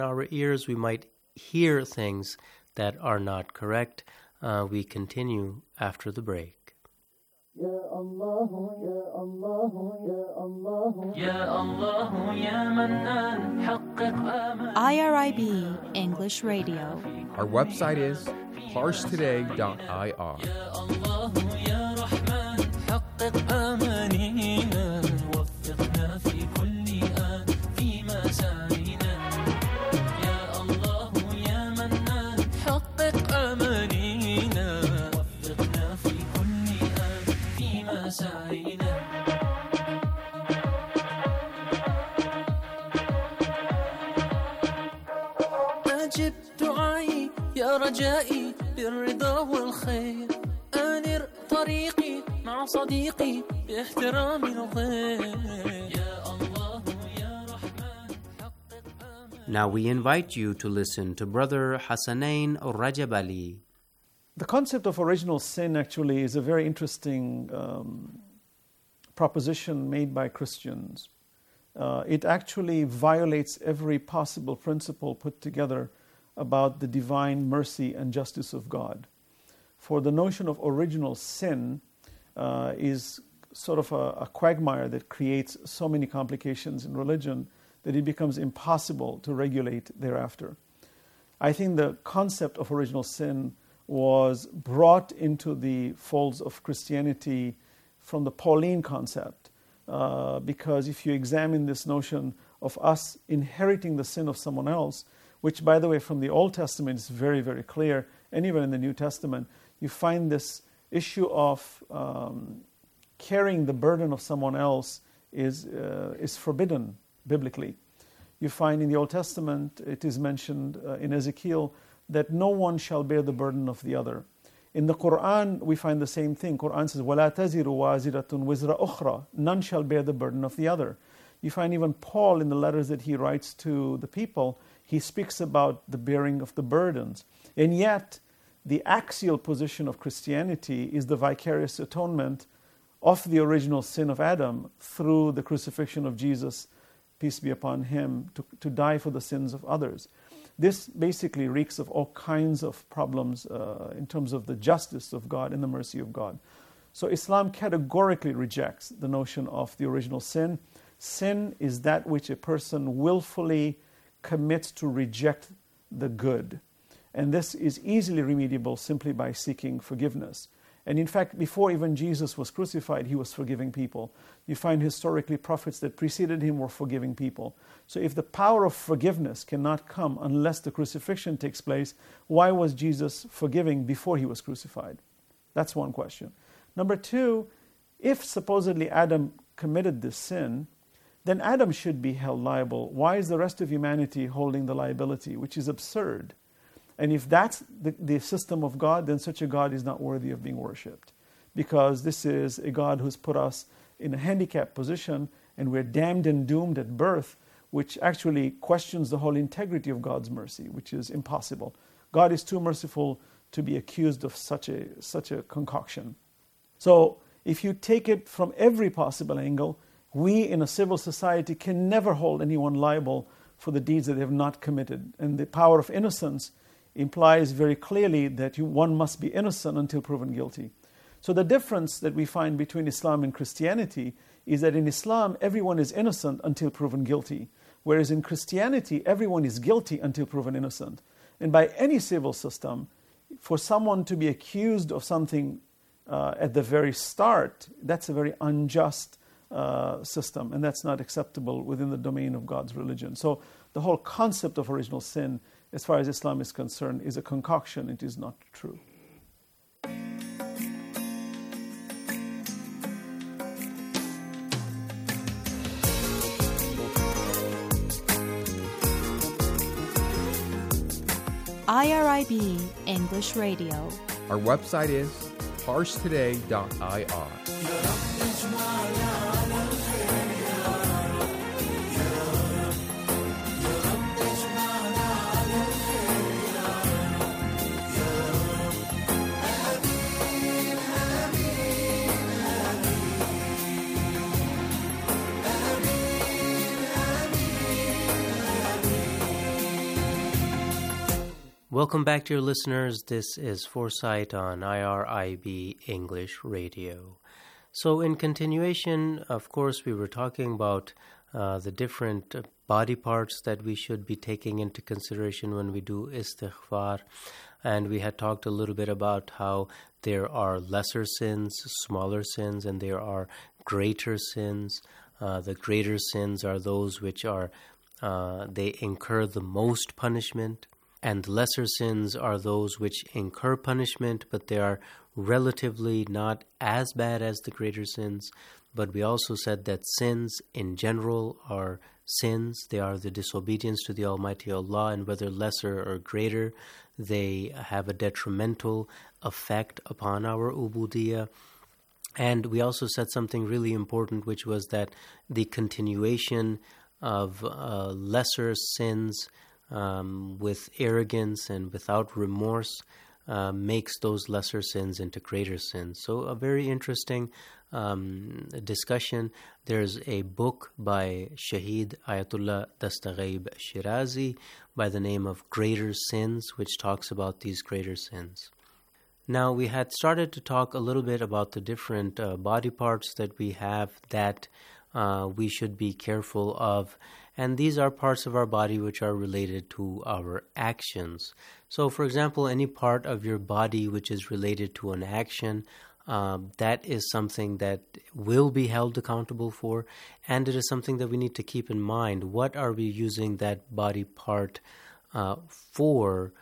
our ears, we might hear things that are not correct. We continue after the break. يا الله يا الله يا الله يا الله يا منان حقق آمال IRIB English Radio. Our website is parstoday.ir. يا الله يا رحمن حقق آمانينا وفقنا في كل آن في مسارنا يا الله يا منان حقق آمانينا وفقنا في كل آن في مسارنا أجب دعائي يا رجائي بالرضا والخير أنر طريقي مع صديقي باحترام الغير يا الله يا رحمن حقق آمال. Now we invite you to listen to Brother Hassanain Rajabali. The concept of original sin actually is a very interesting proposition made by Christians. It actually violates every possible principle put together about the divine mercy and justice of God. For the notion of original sin is sort of a quagmire that creates so many complications in religion that it becomes impossible to regulate thereafter. I think the concept of original sin was brought into the folds of Christianity from the Pauline concept, because if you examine this notion of us inheriting the sin of someone else, which, by the way, from the Old Testament is very, very clear, and even in the New Testament, you find this issue of carrying the burden of someone else is forbidden biblically. You find in the Old Testament, it is mentioned in Ezekiel, that no one shall bear the burden of the other. In the Quran, we find the same thing. Quran says, وَلَا تَزِرُ وَازِرَةٌ وِزْرَ أُخْرَى. None shall bear the burden of the other. You find even Paul in the letters that he writes to the people, he speaks about the bearing of the burdens. And yet, the axial position of Christianity is the vicarious atonement of the original sin of Adam through the crucifixion of Jesus, peace be upon him, to die for the sins of others. This basically reeks of all kinds of problems in terms of the justice of God and the mercy of God. So Islam categorically rejects the notion of the original sin. Sin is that which a person willfully commits to reject the good. And this is easily remediable simply by seeking forgiveness. And in fact, before even Jesus was crucified, he was forgiving people. You find historically prophets that preceded him were forgiving people. So if the power of forgiveness cannot come unless the crucifixion takes place, why was Jesus forgiving before he was crucified? That's one question. Number two, if supposedly Adam committed this sin, then Adam should be held liable. Why is the rest of humanity holding the liability, which is absurd? And if that's the system of God, then such a God is not worthy of being worshipped. Because this is a God who's put us in a handicapped position, and we're damned and doomed at birth, which actually questions the whole integrity of God's mercy, which is impossible. God is too merciful to be accused of such a concoction. So if you take it from every possible angle, we in a civil society can never hold anyone liable for the deeds that they have not committed. And the power of innocence implies very clearly that one must be innocent until proven guilty. So the difference that we find between Islam and Christianity is that in Islam, everyone is innocent until proven guilty, whereas in Christianity, everyone is guilty until proven innocent. And by any civil system, for someone to be accused of something at the very start, that's a very unjust system, and that's not acceptable within the domain of God's religion. So the whole concept of original sin, as far as Islam is concerned, is a concoction. It is not true. IRIB English Radio. Our website is parstoday.ir. Welcome back, dear listeners. This is Foresight on IRIB English Radio. So in continuation, of course, we were talking about the different body parts that we should be taking into consideration when we do istighfar. And we had talked a little bit about how there are lesser sins, smaller sins, and there are greater sins. The greater sins are those which are, they incur the most punishment. And lesser sins are those which incur punishment, but they are relatively not as bad as the greater sins. But we also said that sins in general are sins. They are the disobedience to the Almighty Allah, and whether lesser or greater, they have a detrimental effect upon our ubudiyah. And we also said something really important, which was that the continuation of lesser sins with arrogance and without remorse makes those lesser sins into greater sins. So a very interesting discussion. There's a book by Shaheed Ayatollah Dastaghaib Shirazi by the name of Greater Sins, which talks about these greater sins. Now, we had started to talk a little bit about the different body parts that we have that we should be careful of. And these are parts of our body which are related to our actions. So, for example, any part of your body which is related to an action, that is something that will be held accountable for, and it is something that we need to keep in mind. What are we using that body part for,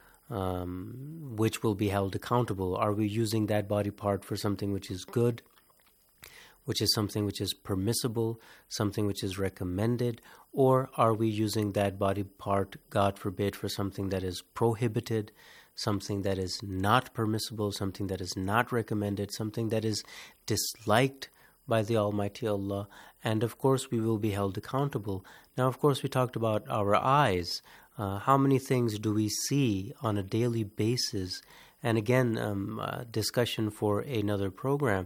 which will be held accountable? Are we using that body part for something which is good, which is something which is permissible, something which is recommended, or are we using that body part, God forbid, for something that is prohibited, something that is not permissible, something that is not recommended, something that is disliked by the Almighty Allah? And of course, we will be held accountable. Now, of course, we talked about our eyes. How many things do we see on a daily basis? And again, discussion for another program.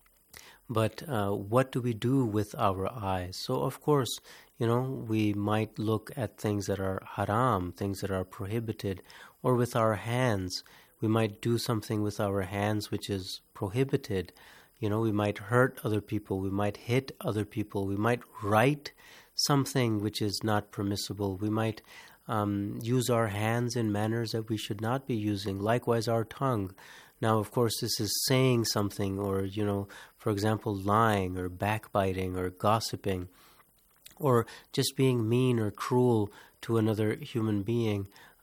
But what do we do with our eyes? So, of course, we might look at things that are haram, things that are prohibited, or with our hands. We might do something with our hands which is prohibited. We might hurt other people. We might hit other people. We might write something which is not permissible. We might use our hands in manners that we should not be using. Likewise, our tongue. Now, of course, this is saying something, or, for example, lying or backbiting or gossiping, or just being mean or cruel to another human being,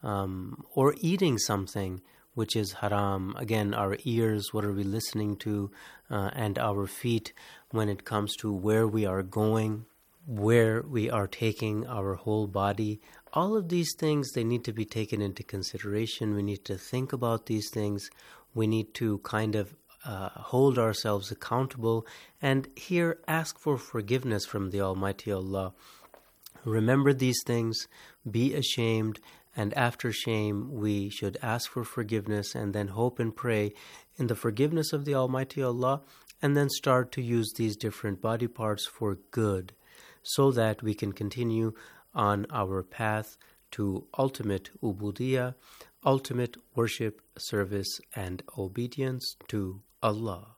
or eating something which is haram. Again, our ears, what are we listening to, and our feet when it comes to where we are going, where we are taking our whole body. All of these things, they need to be taken into consideration. We need to think about these things. We need to kind of hold ourselves accountable, and here ask for forgiveness from the Almighty Allah. Remember these things, be ashamed, and after shame we should ask for forgiveness and then hope and pray in the forgiveness of the Almighty Allah, and then start to use these different body parts for good, so that we can continue on our path to ultimate ubudiyah, ultimate worship, service, and obedience to Allah.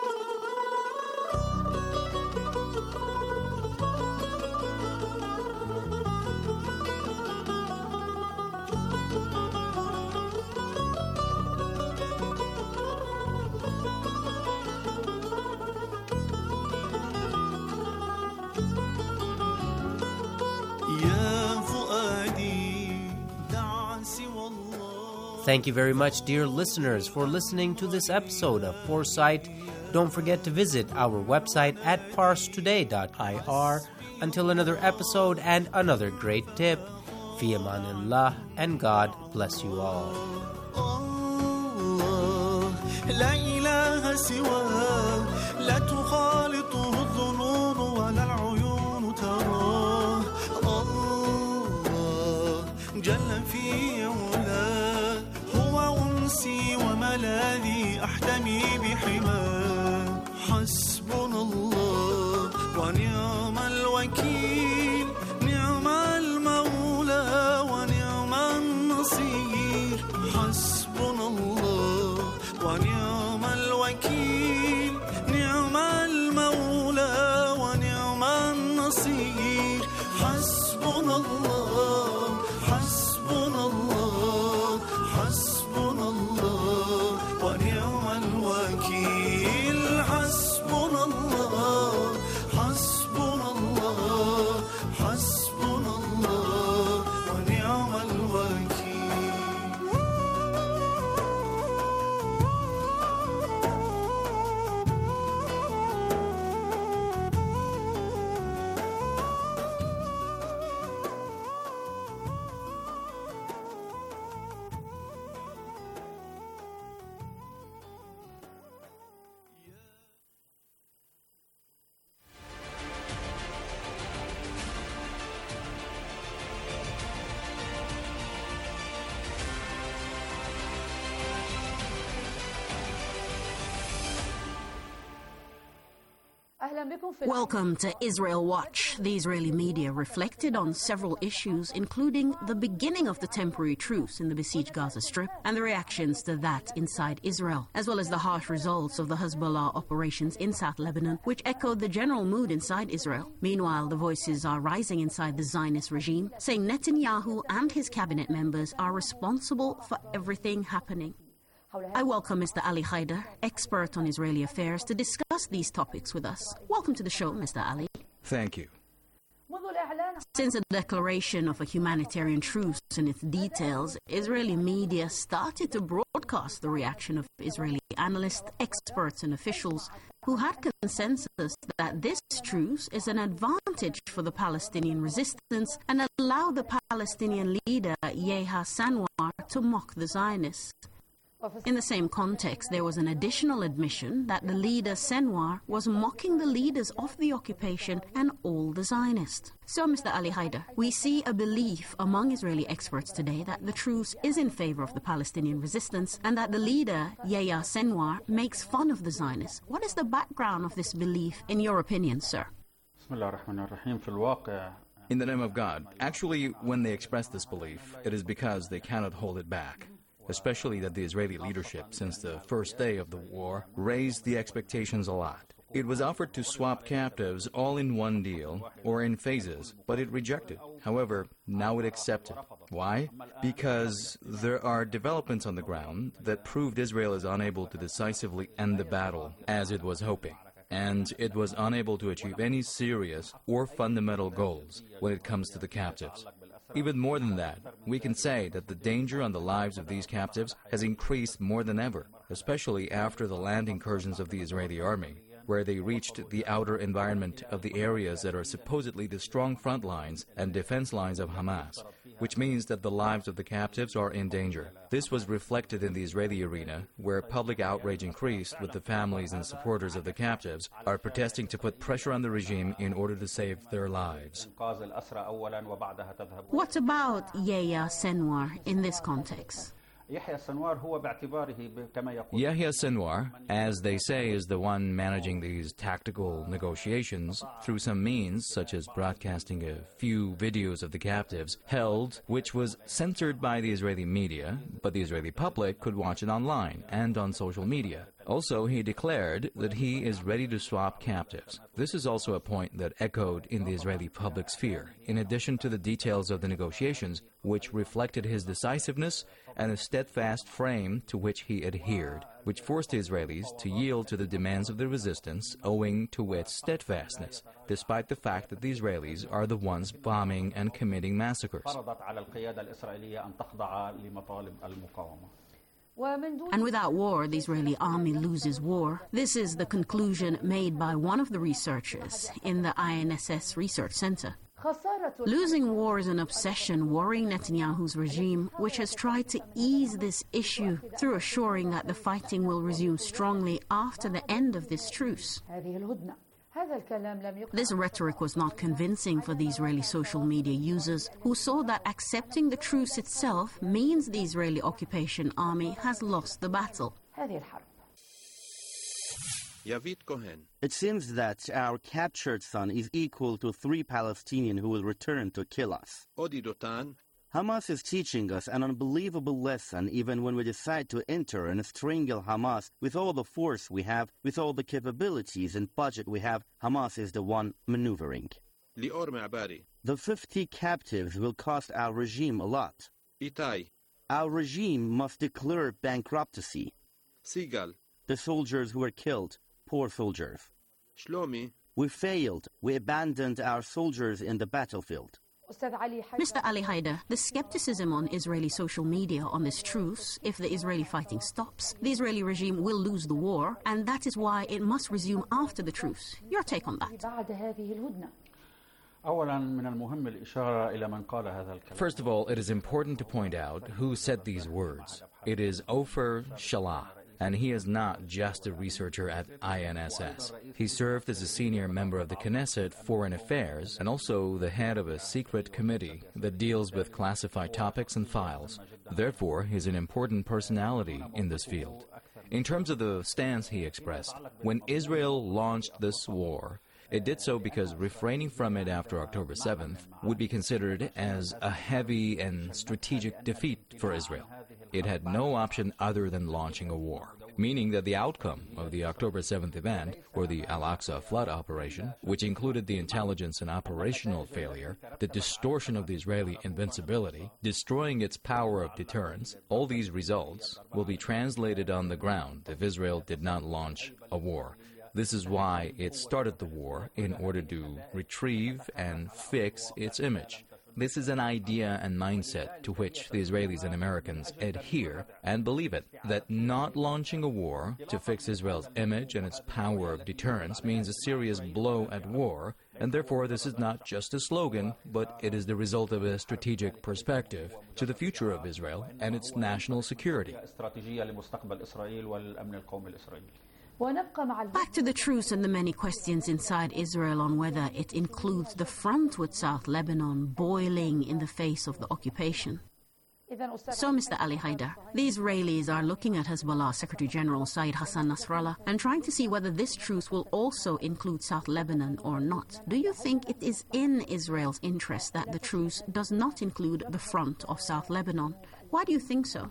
Thank you very much, dear listeners, for listening to this episode of Foresight. Don't forget to visit our website at parstoday.ir. Until another episode and another great tip, fi amanillah, and God bless you all. لا إله سواه لا تخالطه الظنون ولا العيون تراه الله جل في علاه هو أنسي وملاذي أحتمي بحماه حسبنا الله ونعم الوكيل نعم المولى ونعم النصير Welcome to Israel Watch. The Israeli media reflected on several issues, including the beginning of the temporary truce in the besieged Gaza Strip and the reactions to that inside Israel, as well as the harsh results of the Hezbollah operations in South Lebanon, which echoed the general mood inside Israel. Meanwhile, the voices are rising inside the Zionist regime, saying Netanyahu and his cabinet members are responsible for everything happening. I welcome Mr. Ali Haider, expert on Israeli affairs, to discuss these topics with us. Welcome to the show, Mr. Ali. Thank you. Since the declaration of a humanitarian truce and its details, Israeli media started to broadcast the reaction of Israeli analysts, experts and officials who had consensus that this truce is an advantage for the Palestinian resistance and allowed the Palestinian leader Yahya Sinwar to mock the Zionists. In the same context, there was an additional admission that the leader Sinwar was mocking the leaders of the occupation and all the Zionists. So, Mr. Ali Haider, we see a belief among Israeli experts today that the truce is in favor of the Palestinian resistance and that the leader, Yahya Sinwar, makes fun of the Zionists. What is the background of this belief, in your opinion, sir? In the name of God, actually, when they express this belief, it is because they cannot hold it back. Especially that the Israeli leadership, since the first day of the war, raised the expectations a lot. It was offered to swap captives all in one deal, or in phases, but it rejected. However, now it accepted. Why? Because there are developments on the ground that proved Israel is unable to decisively end the battle, as it was hoping. And it was unable to achieve any serious or fundamental goals when it comes to the captives. Even more than that, we can say that the danger on the lives of these captives has increased more than ever, especially after the land incursions of the Israeli army, where they reached the outer environment of the areas that are supposedly the strong front lines and defense lines of Hamas, which means that the lives of the captives are in danger. This was reflected in the Israeli arena, where public outrage increased with the families and supporters of the captives are protesting to put pressure on the regime in order to save their lives. What about Yahya Sinwar in this context? Yahya Sinwar, as they say, is the one managing these tactical negotiations through some means, such as broadcasting a few videos of the captives held, which was censored by the Israeli media, but the Israeli public could watch it online and on social media. Also, he declared that he is ready to swap captives. This is also a point that echoed in the Israeli public sphere, in addition to the details of the negotiations, which reflected his decisiveness and a steadfast frame to which he adhered, which forced the Israelis to yield to the demands of the resistance owing to its steadfastness, despite the fact that the Israelis are the ones bombing and committing massacres. And without war, the Israeli army loses war. This is the conclusion made by one of the researchers in the INSS Research Center. Losing war is an obsession worrying Netanyahu's regime, which has tried to ease this issue through assuring that the fighting will resume strongly after the end of this truce. This rhetoric was not convincing for the Israeli social media users, who saw that accepting the truce itself means the Israeli occupation army has lost the battle. It seems that our captured son is equal to 3 Palestinians who will return to kill us. Hamas is teaching us an unbelievable lesson even when we decide to enter and strangle Hamas. With all the force we have, with all the capabilities and budget we have, Hamas is the one maneuvering. The 50 captives will cost our regime a lot. Our regime must declare bankruptcy. The soldiers who were killed, poor soldiers. We failed. We abandoned our soldiers in the battlefield. Mr. Ali Haider, the skepticism on Israeli social media on this truce, if the Israeli fighting stops, the Israeli regime will lose the war, and that is why it must resume after the truce. Your take on that? First of all, it is important to point out who said these words. It is Ofer Shalah. And he is not just a researcher at INSS. He served as a senior member of the Knesset Foreign Affairs and also the head of a secret committee that deals with classified topics and files. Therefore, he is an important personality in this field. In terms of the stance he expressed, when Israel launched this war, It did so because refraining from it after October 7th would be considered as a heavy and strategic defeat for Israel. It had no option other than launching a war, meaning that the outcome of the October 7th event, or the Al-Aqsa flood operation, which included the intelligence and operational failure, the distortion of the Israeli invincibility, destroying its power of deterrence, all these results will be translated on the ground if Israel did not launch a war. This is why it started the war, in order to retrieve and fix its image. This is an idea and mindset to which the Israelis and Americans adhere and believe it, that not launching a war to fix Israel's image and its power of deterrence means a serious blow at war, and therefore this is not just a slogan, but it is the result of a strategic perspective to the future of Israel and its national security. Back to the truce and the many questions inside Israel on whether it includes the front with South Lebanon boiling in the face of the occupation. So, Mr. Ali Haider, the Israelis are looking at Hezbollah Secretary General Saeed Hassan Nasrallah and trying to see whether this truce will also include South Lebanon or not. Do you think it is in Israel's interest that the truce does not include the front of South Lebanon? Why do you think so?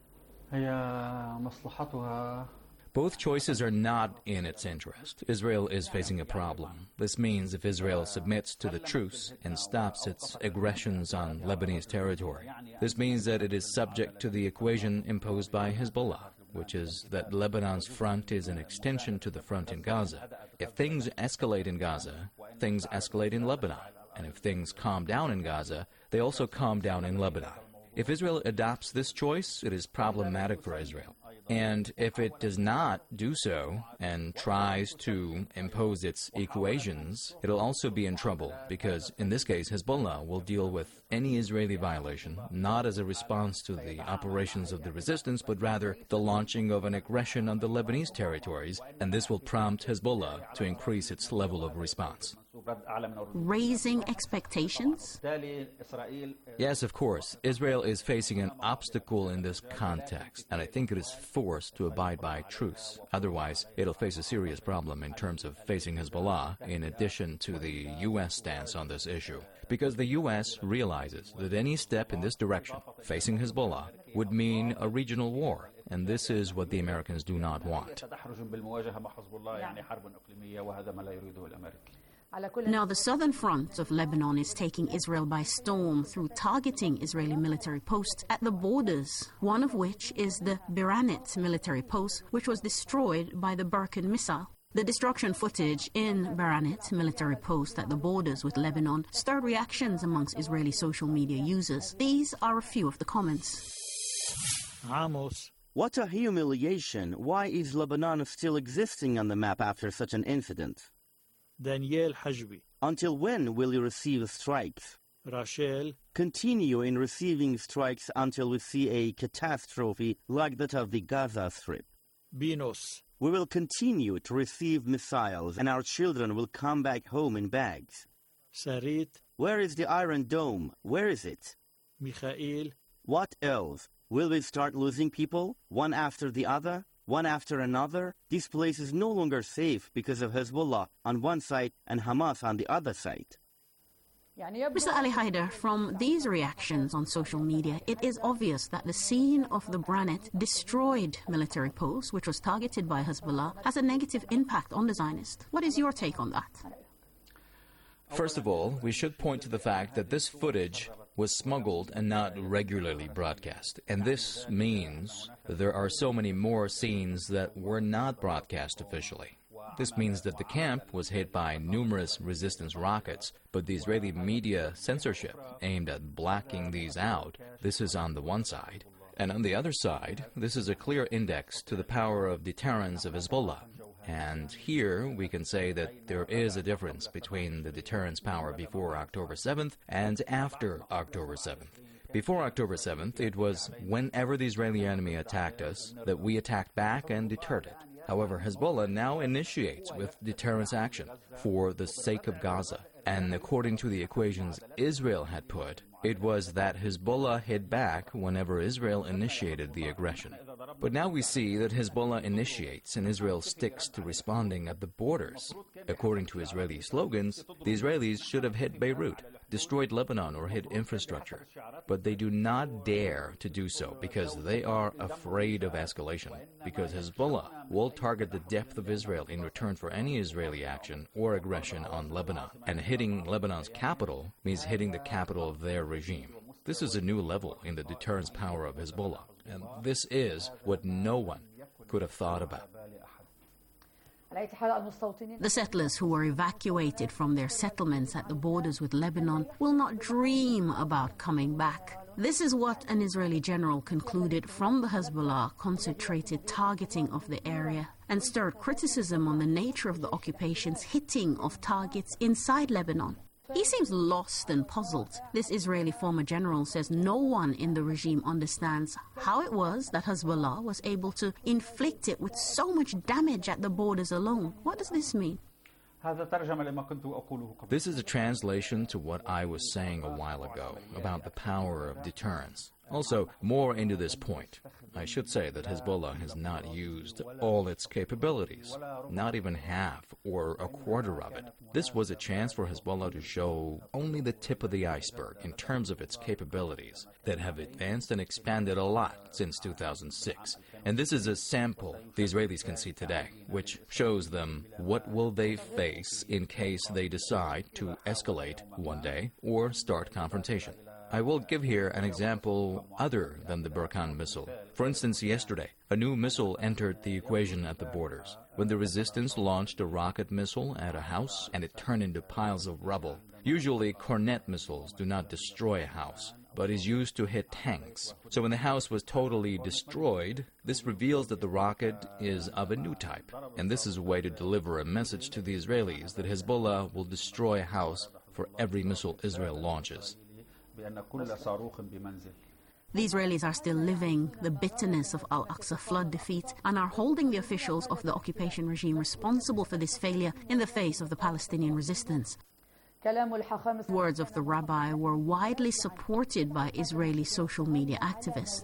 Both choices are not in its interest. Israel is facing a problem. This means if Israel submits to the truce and stops its aggressions on Lebanese territory, this means that it is subject to the equation imposed by Hezbollah, which is that Lebanon's front is an extension to the front in Gaza. If things escalate in Gaza, things escalate in Lebanon. And if things calm down in Gaza, they also calm down in Lebanon. If Israel adopts this choice, it is problematic for Israel. And if it does not do so and tries to impose its equations, it'll also be in trouble because, in this case, Hezbollah will deal with any Israeli violation not as a response to the operations of the resistance, but rather the launching of an aggression on the Lebanese territories, and this will prompt Hezbollah to increase its level of response. Raising expectations? Yes, of course. Israel is facing an obstacle in this context, and I think it is forced to abide by truce. Otherwise, it'll face a serious problem in terms of facing Hezbollah, in addition to the U.S. stance on this issue. Because the U.S. realizes that any step in this direction, facing Hezbollah, would mean a regional war, and this is what the Americans do not want. Now, the southern front of Lebanon is taking Israel by storm through targeting Israeli military posts at the borders, one of which is the Biranit military post, which was destroyed by the Barkan missile. The destruction footage in Biranit military post at the borders with Lebanon stirred reactions amongst Israeli social media users. These are a few of the comments. What a humiliation. Why is Lebanon still existing on the map after such an incident? Daniel Hajbi. Until when will you receive strikes? Rachel. Continue in receiving strikes until we see a catastrophe like that of the Gaza Strip. Binos. We will continue to receive missiles and our children will come back home in bags. Sarit. Where is the Iron Dome? Where is it? Mikhail. What else? Will we start losing people, one after the other? One after another? This place is no longer safe because of Hezbollah on one side and Hamas on the other side. Mr. Ali Haider, from these reactions on social media, it is obvious that the scene of the Biranit destroyed military post, which was targeted by Hezbollah, has a negative impact on the Zionists. What is your take on that? First of all, we should point to the fact that this footage was smuggled and not regularly broadcast. And this means there are so many more scenes that were not broadcast officially. This means that the camp was hit by numerous resistance rockets, but the Israeli media censorship aimed at blacking these out. This is on the one side. And on the other side, this is a clear index to the power of deterrence of Hezbollah. And here we can say that there is a difference between the deterrence power before October 7th and after October 7th. Before October 7th, it was whenever the Israeli enemy attacked us that we attacked back and deterred it. However, Hezbollah now initiates with deterrence action for the sake of Gaza. And according to the equations Israel had put, It was that Hezbollah hit back whenever Israel initiated the aggression. But now we see that Hezbollah initiates and Israel sticks to responding at the borders. According to Israeli slogans, the Israelis should have hit Beirut, destroyed Lebanon, or hit infrastructure. But they do not dare to do so because they are afraid of escalation, because Hezbollah will target the depth of Israel in return for any Israeli action or aggression on Lebanon. And hitting Lebanon's capital means hitting the capital of their regime. This is a new level in the deterrence power of Hezbollah, and this is what no one could have thought about. The settlers who were evacuated from their settlements at the borders with Lebanon will not dream about coming back. This is what an Israeli general concluded from the Hezbollah concentrated targeting of the area and stirred criticism on the nature of the occupation's hitting of targets inside Lebanon. He seems lost and puzzled. This Israeli former general says no one in the regime understands how it was that Hezbollah was able to inflict it with so much damage at the borders alone. What does this mean? This is a translation to what I was saying a while ago about the power of deterrence. Also, more into this point, I should say that Hezbollah has not used all its capabilities, not even half or a quarter of it. This was a chance for Hezbollah to show only the tip of the iceberg in terms of its capabilities that have advanced and expanded a lot since 2006. And this is a sample the Israelis can see today, which shows them what will they face in case they decide to escalate one day or start confrontation. I will give here an example other than the Barkan missile. For instance, yesterday, a new missile entered the equation at the borders. When the resistance launched a rocket missile at a house and it turned into piles of rubble. Usually, Kornet missiles do not destroy a house, but is used to hit tanks. So when the house was totally destroyed, this reveals that the rocket is of a new type. And this is a way to deliver a message to the Israelis that Hezbollah will destroy a house for every missile Israel launches. The Israelis are still living the bitterness of Al-Aqsa flood defeat and are holding the officials of the occupation regime responsible for this failure in the face of the Palestinian resistance. Words of the rabbi were widely supported by Israeli social media activists.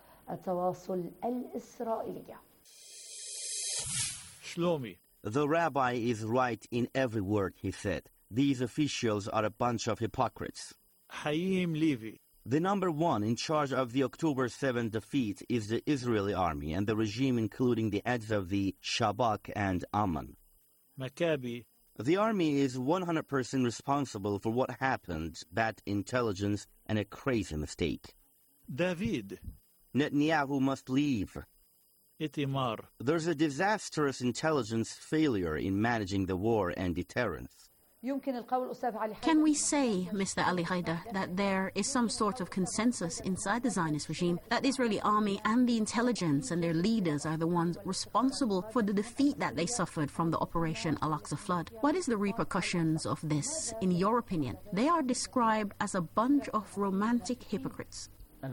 Shlomi. The rabbi is right in every word he said. These officials are a bunch of hypocrites. Haim Levy. The number one in charge of the October 7 defeat is the Israeli army and the regime, including the heads of the Shabak and Amman. Maccabi. The army is 100% responsible for what happened, bad intelligence, and a crazy mistake. David. Netanyahu must leave. Itamar. There's a disastrous intelligence failure in managing the war and deterrence. Can we say, Mr. Ali Haider, that there is some sort of consensus inside the Zionist regime that the Israeli army and the intelligence and their leaders are the ones responsible for the defeat that they suffered from the Operation Al-Aqsa flood? What is the repercussions of this, in your opinion? They are described as a bunch of romantic hypocrites.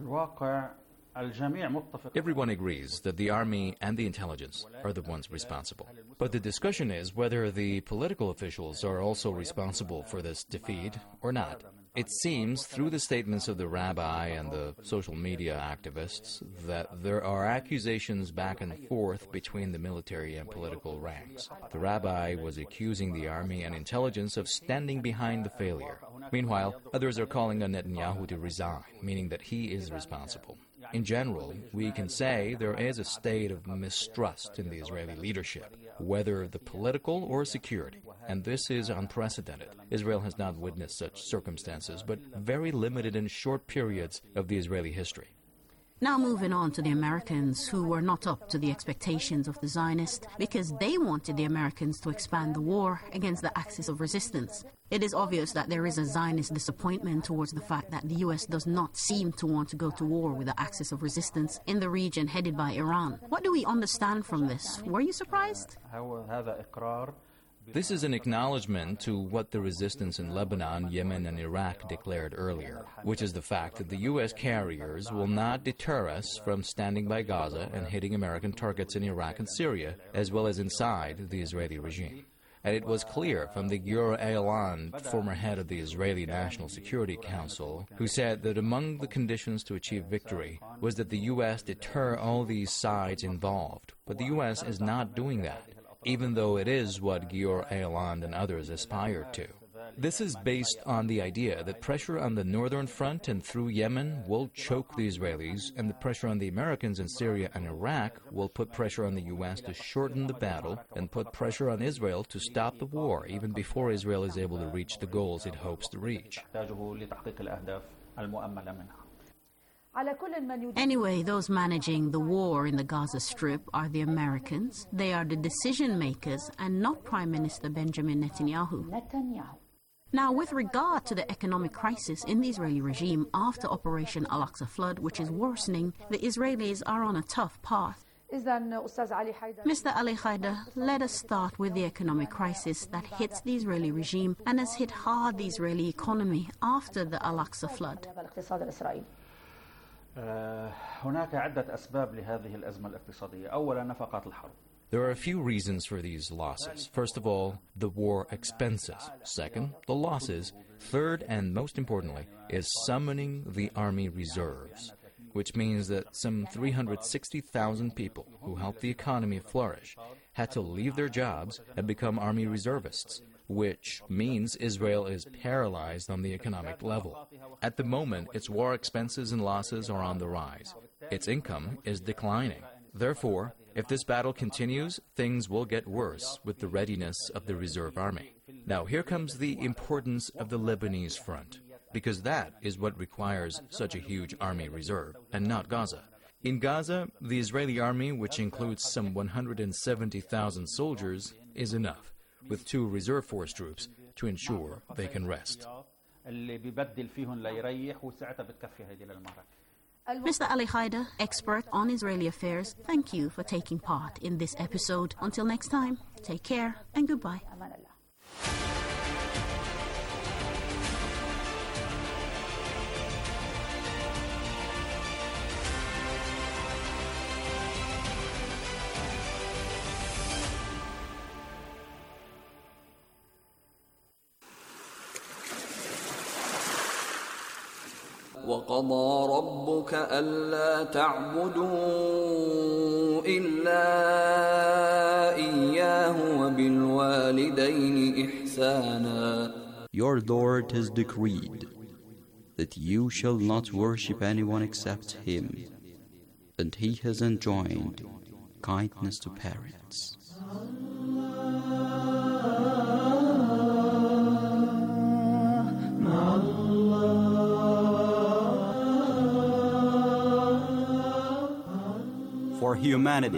Everyone agrees that the army and the intelligence are the ones responsible. But the discussion is whether the political officials are also responsible for this defeat or not. It seems, through the statements of the rabbi and the social media activists, that there are accusations back and forth between the military and political ranks. The rabbi was accusing the army and intelligence of standing behind the failure. Meanwhile, others are calling on Netanyahu to resign, meaning that he is responsible. In general, we can say there is a state of mistrust in the Israeli leadership, whether the political or security, and this is unprecedented. Israel has not witnessed such circumstances, but very limited in short periods of the Israeli history. Now moving on to the Americans, who were not up to the expectations of the Zionists because they wanted the Americans to expand the war against the Axis of Resistance. It is obvious that there is a Zionist disappointment towards the fact that the U.S. does not seem to want to go to war with the Axis of Resistance in the region headed by Iran. What do we understand from this? Were you surprised? This is an acknowledgement to what the resistance in Lebanon, Yemen, and Iraq declared earlier, which is the fact that the U.S. carriers will not deter us from standing by Gaza and hitting American targets in Iraq and Syria, as well as inside the Israeli regime. And it was clear from the Giora Eiland, former head of the Israeli National Security Council, who said that among the conditions to achieve victory was that the U.S. deter all these sides involved. But the U.S. is not doing that, even though it is what Giora Eiland and others aspire to. This is based on the idea that pressure on the northern front and through Yemen will choke the Israelis, and the pressure on the Americans in Syria and Iraq will put pressure on the U.S. to shorten the battle and put pressure on Israel to stop the war, even before Israel is able to reach the goals it hopes to reach. Anyway, those managing the war in the Gaza Strip are the Americans. They are the decision makers and not Prime Minister Benjamin Netanyahu. Now, with regard to the economic crisis in the Israeli regime after Operation Al-Aqsa Flood, which is worsening, the Israelis are on a tough path. Mr. Ali Haider, let us start with the economic crisis that hits the Israeli regime and has hit hard the Israeli economy after the Al-Aqsa Flood. هناك عدة أسباب لهذه الأزمة الاقتصادية. أولا نفقات الحرب. There are a few reasons for these losses. First of all, the war expenses. Second, the losses. Third, and most importantly, is summoning the army reserves, which means that some 360,000 people who helped the economy flourish had to leave their jobs and become army reservists, which means Israel is paralyzed on the economic level. At the moment, its war expenses and losses are on the rise. Its income is declining. Therefore, if this battle continues, things will get worse with the readiness of the reserve army. Now, here comes the importance of the Lebanese front, because that is what requires such a huge army reserve, and not Gaza. In Gaza, the Israeli army, which includes some 170,000 soldiers, is enough, with 2 reserve force troops to ensure they can rest. Mr. Ali Haider, expert on Israeli affairs, thank you for taking part in this episode. Until next time, take care and goodbye. وقضى ربك ألا تعبدوا إلا إياه وبالوالدين إحسانا. Your Lord has decreed that you shall not worship anyone except Him, and He has enjoined kindness to parents. For humanity.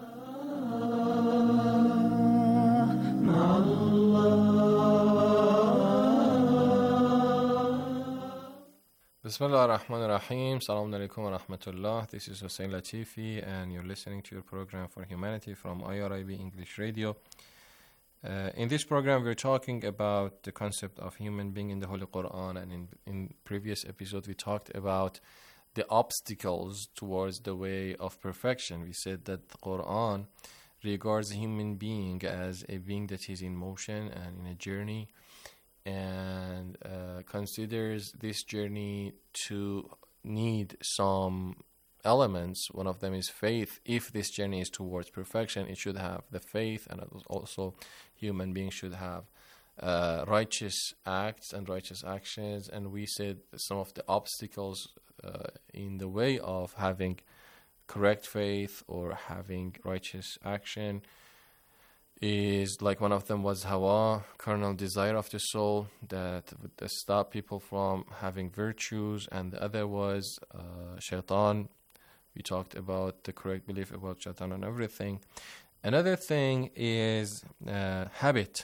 Bismillah ar-Rahman ar-Rahim. Assalamu alaikum wa rahmatullah. This is Hussein Latifi, and you're listening to your program For Humanity from IRIB English Radio. In this program, we're talking about the concept of human being in the Holy Quran, and in previous episode, we talked about the obstacles towards the way of perfection. We said that the Quran regards a human being as a being that is in motion and in a journey, and considers this journey to need some elements. One of them is faith. If this journey is towards perfection, it should have the faith, and also human beings should have righteous acts and righteous actions. And we said some of the obstacles in the way of having correct faith or having righteous action is, like, one of them was hawa, carnal desire of the soul, that would stop people from having virtues, and the other was shaitan. We talked about the correct belief about shaitan and everything. Another thing is habit.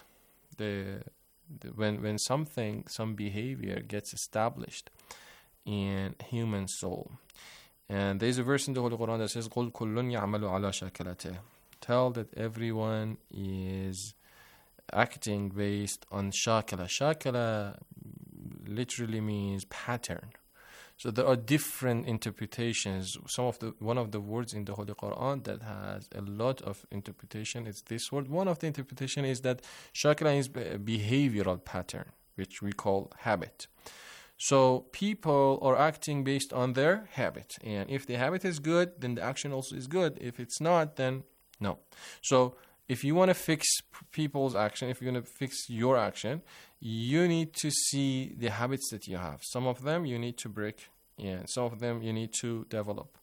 When some behavior gets established in human soul. And there's a verse in the Holy Quran that says, قُلْ كُلٌّ يَعْمَلُ عَلَى شَاكِلَتِهِ. Tell that everyone is acting based on shakila. Shakila literally means pattern. So there are different interpretations. One of the words in the Holy Quran that has a lot of interpretation is this word. One of the interpretation is that shakla is a behavioral pattern, which we call habit. So people are acting based on their habit. And if the habit is good, then the action also is good. If it's not, then no. So if you want to fix people's action, if you're going to fix your action, you need to see the habits that you have. Some of them you need to break, and some of them you need to develop.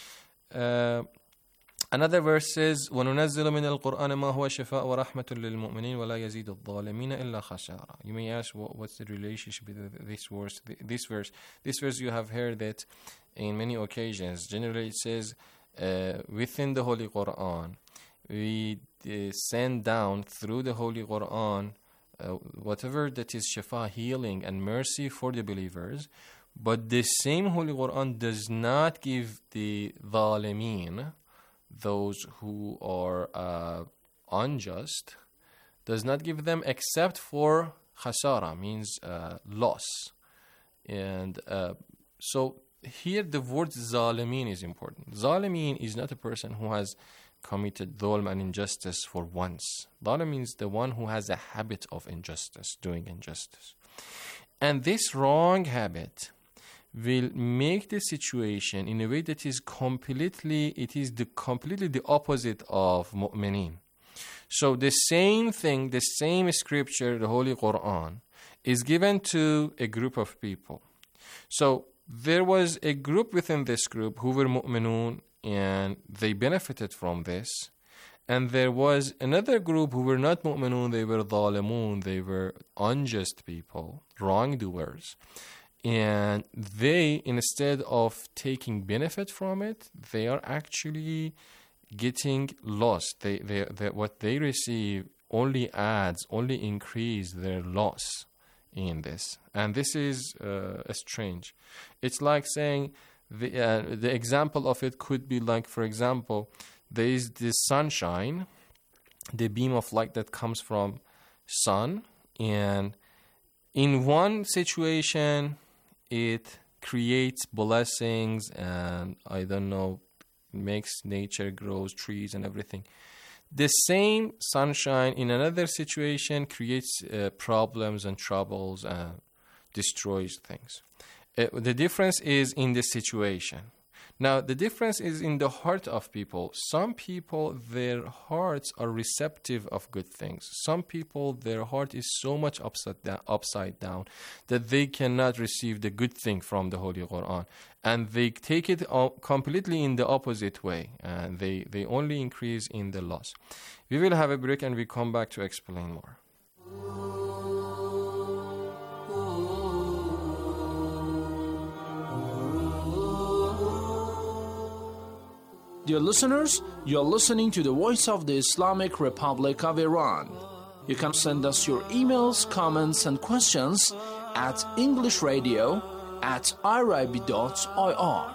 Another verse says, وَنُنَزِّلُ مِنَ الْقُرْآنِ مَا هُوَ شِفَاءٌ وَرَحْمَةٌ لِلْمُؤْمِنِينَ وَلَا يَزِيدُ الظَّالِمِينَ إِلَّا خَسَارًا. You may ask, what's the relationship with this verse? This verse you have heard that in many occasions. Generally it says, within the Holy Quran, we send down through the Holy Quran whatever that is shifa, healing and mercy for the believers. But the same Holy Quran does not give the dhalimeen, those who are unjust, does not give them except for khasara, means loss. And so here the word zalimeen is important. Zalimeen is not a person who has committed dhulm and injustice for once. Zalim means the one who has a habit of injustice, doing injustice. And this wrong habit will make the situation in a way that is completely the opposite of mu'mineen. So the same thing, the same scripture, the Holy Quran, is given to a group of people. So there was a group within this group who were mu'minun, and they benefited from this. And there was another group who were not mu'minun, they were dhalimun, they were unjust people, wrongdoers. And they, instead of taking benefit from it, they are actually getting lost. They what they receive only increase their loss in this. And this is strange. It's like saying, the example of it could be like, for example, there is this sunshine, the beam of light that comes from sun, and in one situation it creates blessings and makes nature grows, trees and everything. The same sunshine in another situation creates problems and troubles and destroys things. The difference is in the situation. Now, the difference is in the heart of people. Some people, their hearts are receptive of good things. Some people, their heart is so much upside down that they cannot receive the good thing from the Holy Quran. And they take it completely in the opposite way. And they only increase in the loss. We will have a break and we come back to explain more. Dear listeners, you're listening to the Voice of the Islamic Republic of Iran. You can send us your emails, comments, and questions at englishradio@irib.ir.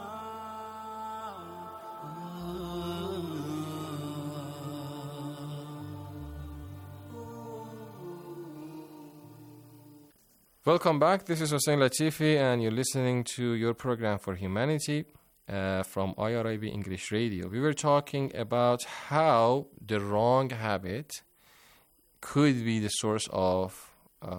Welcome back. This is Hussein Latifi, and you're listening to your program for humanity from IRIB English Radio. We were talking about how the wrong habit could be the source of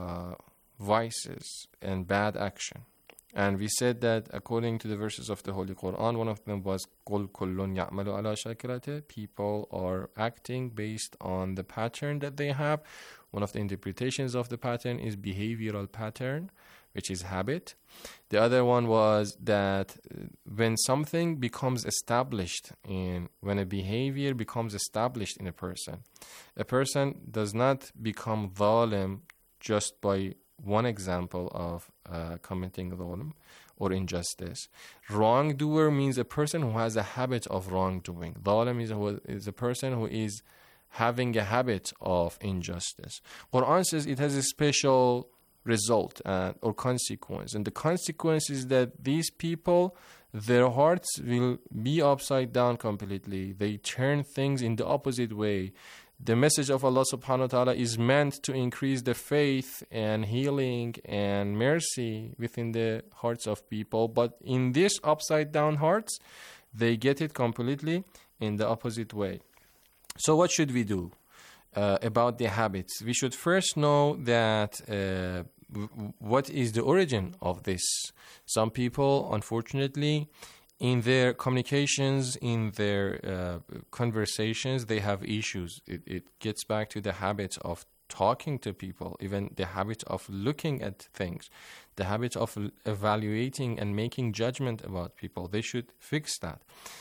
vices and bad action. And we said that according to the verses of the Holy Quran, one of them was قُلْ كُلٌّ يَعْمَلُ عَلَى شَاكِلَتِهِ. People are acting based on the pattern that they have. One of the interpretations of the pattern is behavioral pattern, which is habit. The other one was that when something becomes established when a behavior becomes established in a person does not become dhalim just by one example of committing dhulm or injustice. Wrongdoer means a person who has a habit of wrongdoing. Dhalim is a person who is having a habit of injustice. Quran says it has a special result or consequence. And the consequence is that these people, their hearts will be upside down completely. They turn things in the opposite way. The message of Allah subhanahu wa ta'ala is meant to increase the faith and healing and mercy within the hearts of people. But in this upside down hearts, they get it completely in the opposite way. So what should we do about the habits? We should first know that what is the origin of this. Some people, unfortunately, in their communications, in their conversations, they have issues. It gets back to the habit of talking to people, even the habit of looking at things, the habit of evaluating and making judgment about people. They should fix that.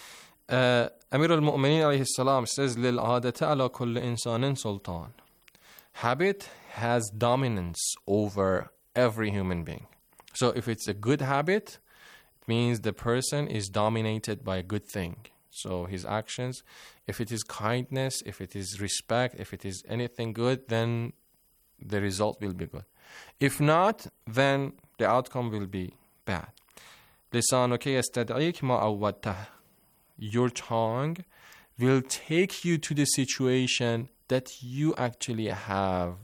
Amir al-Mu'mineen alayhi salam says, لِلْعَادَةَ عَلَى كُلِّ إِنسَانٍ سُلْطَانٍ. Habit has dominance over every human being. So if it's a good habit, it means the person is dominated by a good thing. So his actions, if it is kindness, if it is respect, if it is anything good, then the result will be good. If not, then the outcome will be bad. لِسَانُكَ يَسْتَدْعِيكَ مَا عَوَّدْتَهُ. Your tongue will take you to the situation that you actually have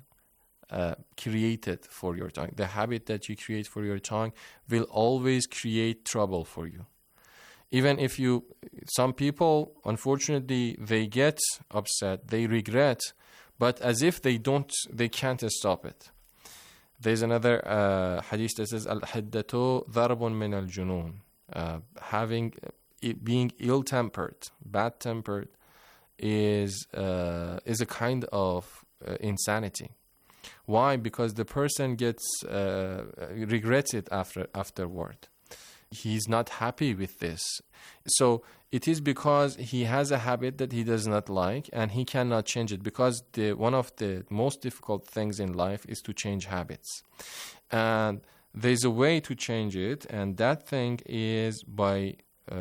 created for your tongue. The habit that you create for your tongue will always create trouble for you. Even if some people, unfortunately, they get upset, they regret, but as if they can't stop it. There's another hadith that says, Al-hiddatu darbun min al-junun. Being ill-tempered, bad-tempered, is a kind of insanity. Why? Because the person gets regrets it afterward. He's not happy with this. So it is because he has a habit that he does not like and he cannot change it, because one of the most difficult things in life is to change habits. And there's a way to change it, and that thing is by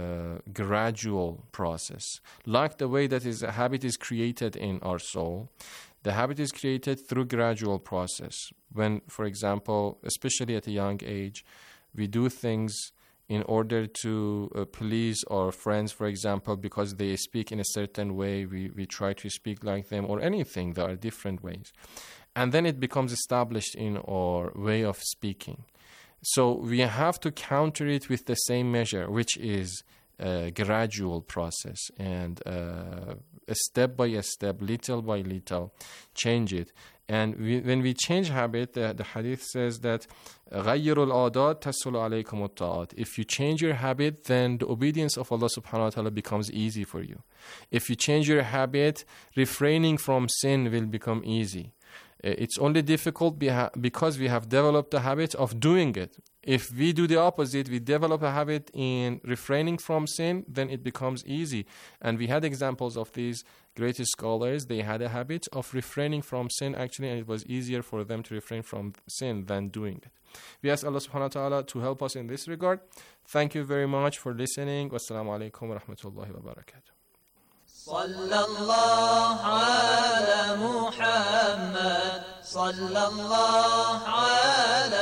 gradual process. Like the way that a habit is created in our soul, the habit is created through gradual process. When, for example, especially at a young age, we do things in order to please our friends, for example, because they speak in a certain way, we try to speak like them, or anything. There are different ways. And then it becomes established in our way of speaking. So we have to counter it with the same measure, which is a gradual process, and step by step, little by little, change it. And when we change habit, the hadith says that غَيِّرُ الْعَادَاتِ تَسْهُلُ عَلَيْكُمُ الطَّاعَاتِ. If you change your habit, then the obedience of Allah subhanahu wa ta'ala becomes easy for you. If you change your habit, refraining from sin will become easy. It's only difficult because we have developed the habit of doing it. If we do the opposite, we develop a habit in refraining from sin, then it becomes easy. And we had examples of these greatest scholars. They had a habit of refraining from sin, actually, and it was easier for them to refrain from sin than doing it. We ask Allah subhanahu wa ta'ala to help us in this regard. Thank you very much for listening. Wassalamu alaikum wa rahmatullahi wa barakatuh. صلى الله على محمد صلى الله على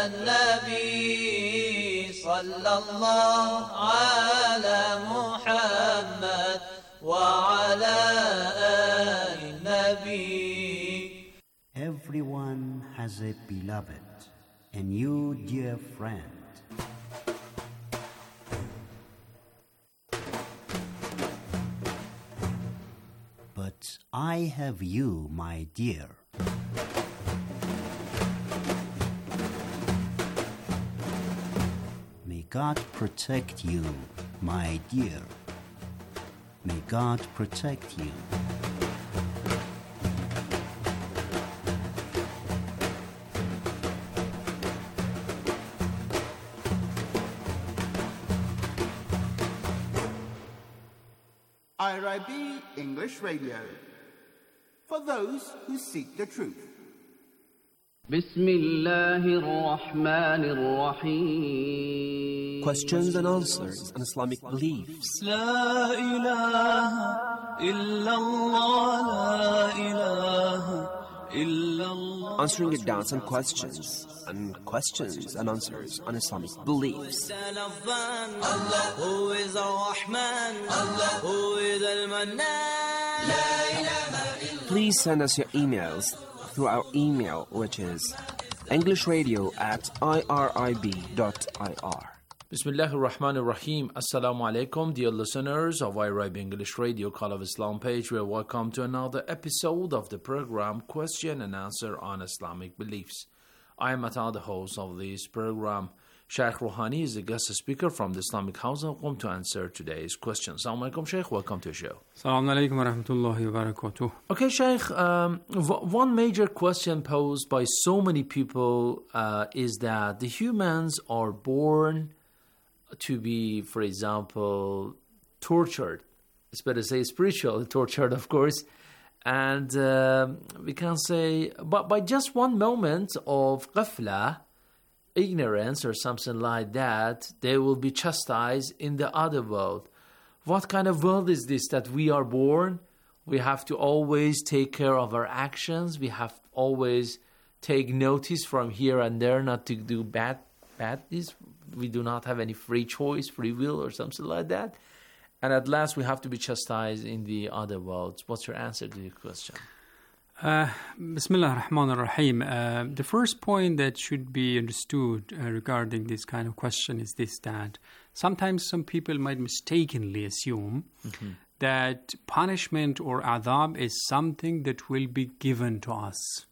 النبي صلى الله على محمد وعلى آل النبي. Everyone has a beloved, and you, dear friend, but I have you, my dear. May God protect you, my dear. May God protect you. IRIB English Radio, for those who seek the truth. Questions and answers on Islamic beliefs. La ilaha illallah, la ilaha illallah. Answering your doubts and questions and answers on Islamic beliefs. Allah, who is Ar-Rahman, Allah, who is Al-Mannan. La ilaha illallah. please send us your emails through our email, which is englishradio@irib.ir. Bismillah ar-Rahman ar-Rahim. Assalamu alaikum, dear listeners of IRIB English Radio Call of Islam page. We are welcome to another episode of the program Question and Answer on Islamic Beliefs. I am Ata, the host of this program. Sheikh Rouhani is the guest speaker from the Islamic House of Qom to answer today's questions. Assalamu alaikum, Sheikh. Welcome to the show. Assalamu alaikum wa rahmatullahi wa barakatuh. Okay, Sheikh, one major question posed by so many people is that the humans are born to be, for example, tortured. It's better to say spiritually tortured, of course. And we can say, but by just one moment of ghafla, ignorance or something like that, they will be chastised in the other world. What kind of world is this that we are born? We have to always take care of our actions. We have to always take notice from here and there not to do bad things. We do not have any free choice, free will or something like that. And at last we have to be chastised in the other worlds. What's your answer to your question? Bismillah ar-Rahman ar-Rahim. The first point that should be understood regarding this kind of question is this, that sometimes some people might mistakenly assume that punishment or adhab is something that will be given to us.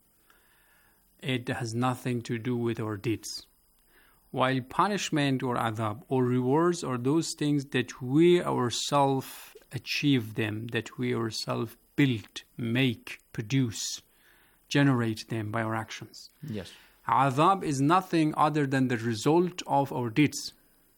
It has nothing to do with our deeds. While punishment or adhab or rewards are those things that we ourselves achieve them, that we ourselves build, make, produce, generate them by our actions. Yes. Adhab is nothing other than the result of our deeds,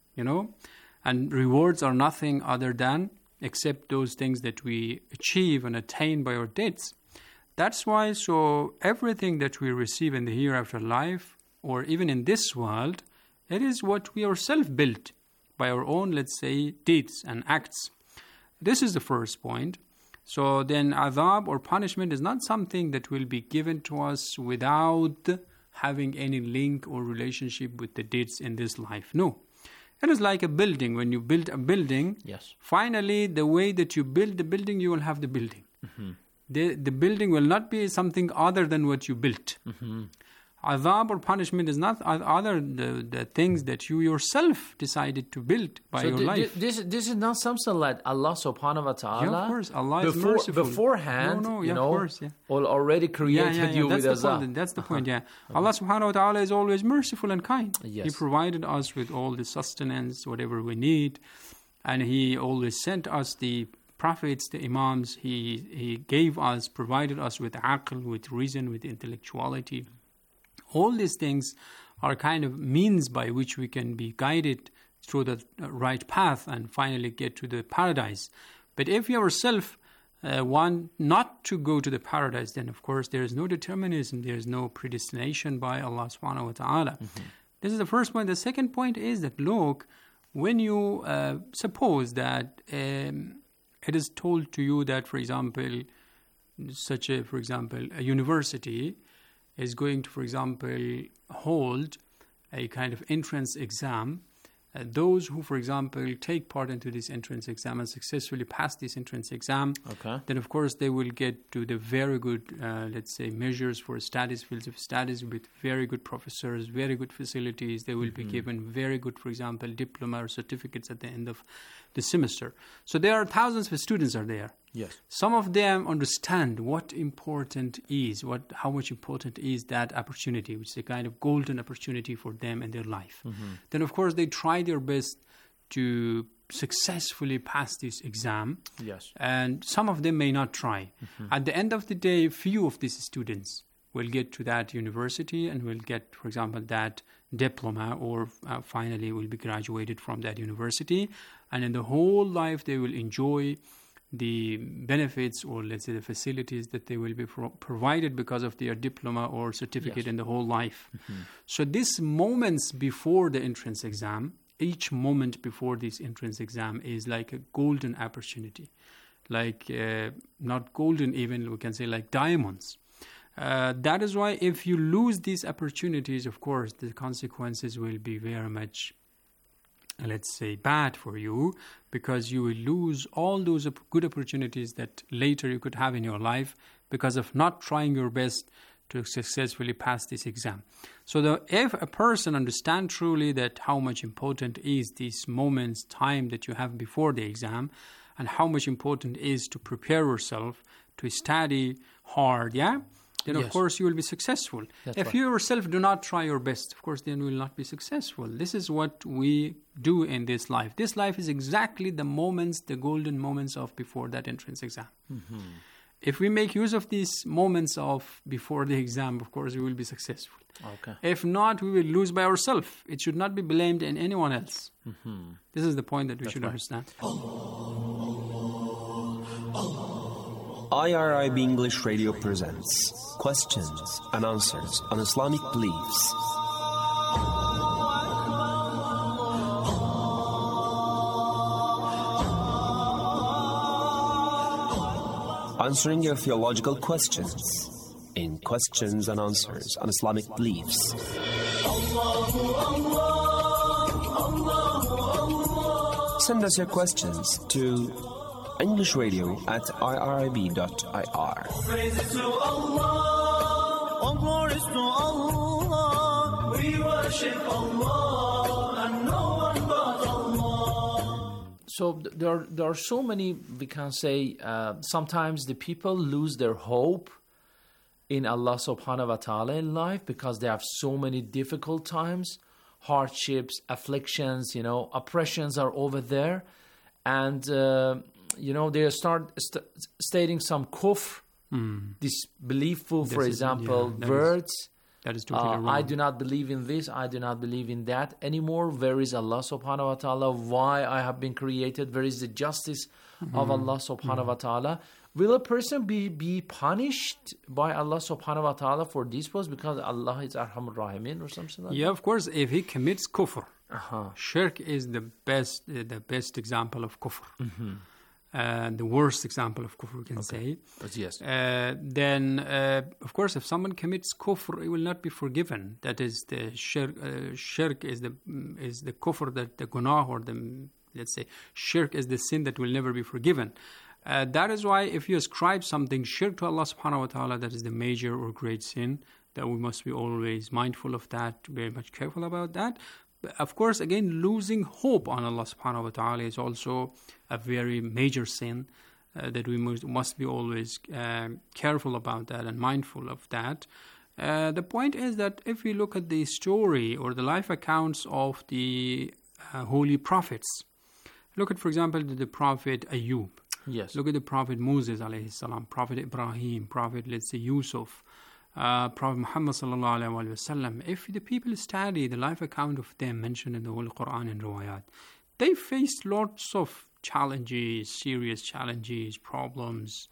and rewards are nothing other than except those things that we achieve and attain by our deeds. That's why, so everything that we receive in the hereafter life, or even in this world, it is what we ourselves built by our own, let's say, deeds and acts. This is the first point. So then adhab or punishment is not something that will be given to us without having any link or relationship with the deeds in this life. No. It is like a building. When you build a building, yes, finally the way that you build the building, you will have the building. The building will not be something other than what you built. Adhab or punishment is not other the things that you yourself decided to build by your life. This is not something like Allah subhanahu wa ta'ala. Yeah, of course. Allah is merciful. Beforehand, of course, already created you with azab. That's the point, yeah. Allah subhanahu wa ta'ala is always merciful and kind. Yes. He provided us with all the sustenance, whatever we need. And He always sent us the prophets, the imams. He gave us, provided us with aql, with reason, with intellectuality. All these things are kind of means by which we can be guided through the right path and finally get to the paradise. But if you ourselves want not to go to the paradise, then of course there is no determinism, there is no predestination by Allah subhanahu wa ta'ala. This is the first point. The second point is that, look, when you suppose that it is told to you that, for example, a university is going to, for example, hold a kind of entrance exam. Those who, for example, take part into this entrance exam and successfully pass this entrance exam, then of course they will get to the very good, let's say, measures for studies, fields of studies with very good professors, very good facilities. They will be given very good, for example, diploma or certificates at the end of the semester. So there are thousands of students are there. Yes. Some of them understand what important is, how much important is that opportunity, which is a kind of golden opportunity for them in their life. Then, of course, they try their best to successfully pass this exam. Yes. And some of them may not try. At the end of the day, few of these students will get to that university and will get, for example, that diploma or finally will be graduated from that university. And in the whole life, they will enjoy the benefits or, let's say, the facilities that they will be provided because of their diploma or certificate in the whole life. So these moments before the entrance exam, each moment before this entrance exam is like a golden opportunity. Like, not golden even, we can say like diamonds. That is why if you lose these opportunities, of course, the consequences will be very much, let's say, bad for you, because you will lose all those good opportunities that later you could have in your life because of not trying your best to successfully pass this exam. So if a person understands truly that how much important is these moments, time that you have before the exam, and how much important is to prepare yourself, to study hard, then of course you will be successful. If you yourself do not try your best, of course then you will not be successful. This is what we do in this life. This life is exactly the moments, the golden moments of before that entrance exam. Mm-hmm. If we make use of these moments of before the exam, of course we will be successful. Okay. If not, we will lose by ourselves. It should not be blamed in anyone else. Mm-hmm. This is the point that we should understand. IRIB English Radio presents questions and answers on Islamic beliefs. Answering your theological questions in questions and answers on Islamic beliefs. Send us your questions to EnglishRadio@irib.ir. Praises to Allah, all glories to Allah. We worship Allah and no one but Allah. So there are so many, we can say, sometimes the people lose their hope in Allah subhanahu wa ta'ala in life because they have so many difficult times, hardships, afflictions, oppressions are over there. And, they start stating some kufr, disbeliefful, for example, words. That is totally wrong. I do not believe in this, I do not believe in that anymore. Where is Allah subhanahu wa ta'ala? Why I have been created? Where is the justice of Allah subhanahu wa ta'ala? Will a person be punished by Allah subhanahu wa ta'ala for this was because Allah is Arhamur Rahimin or something like that? Yeah, of course, if he commits kufr, shirk is the best example of kufr. Mm-hmm. The worst example of kufr, we can say. But yes. Then, of course, if someone commits kufr, it will not be forgiven. That is the shirk. Shirk is the kufr, that the gunah, or let's say shirk is the sin that will never be forgiven. That is why if you ascribe something shirk to Allah subhanahu wa ta'ala, that is the major or great sin, that we must be always mindful of that, very much careful about that. Of course, again, losing hope on Allah subhanahu wa ta'ala is also a very major sin that we must be always careful about that and mindful of that. The point is that if we look at the story or the life accounts of the holy prophets, look at, for example, the prophet Ayub. Yes. Look at the prophet Moses alayhi salam, prophet Ibrahim, prophet, let's say, Yusuf, Prophet Muhammad sallallahu alaihi wasallam. If the people study the life account of them mentioned in the Holy Quran and Riwayat, they faced lots of challenges, serious challenges, problems,